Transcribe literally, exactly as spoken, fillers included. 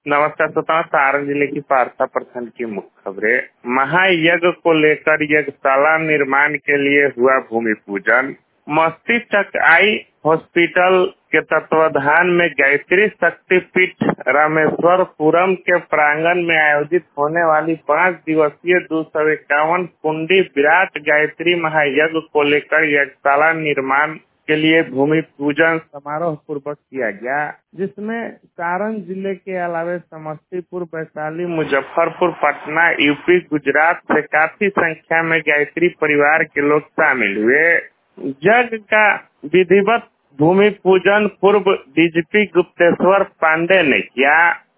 नमस्कार श्रोताओं, सारण जिले की पारसा प्रखंड की मुख्य खबरें। महायज्ञ को लेकर यज्ञशाला निर्माण के लिए हुआ भूमि पूजन। मस्तिष्क आई हॉस्पिटल के तत्वाधान में गायत्री शक्तिपीठ रामेश्वरपुरम के प्रांगण में आयोजित होने वाली पाँच दिवसीय दो सौ इक्यावन कुंडी विराट गायत्री महायज्ञ को लेकर यज्ञशाला निर्माण के लिए भूमि पूजन समारोह पूर्वक किया गया, जिसमें सारण जिले के अलावा समस्तीपुर, वैशाली, मुजफ्फरपुर, पटना, यूपी, गुजरात से काफी संख्या में गायत्री परिवार के लोग शामिल हुए। यज्ञ का विधिवत भूमि पूजन पूर्व डीजीपी गुप्तेश्वर पांडे ने किया।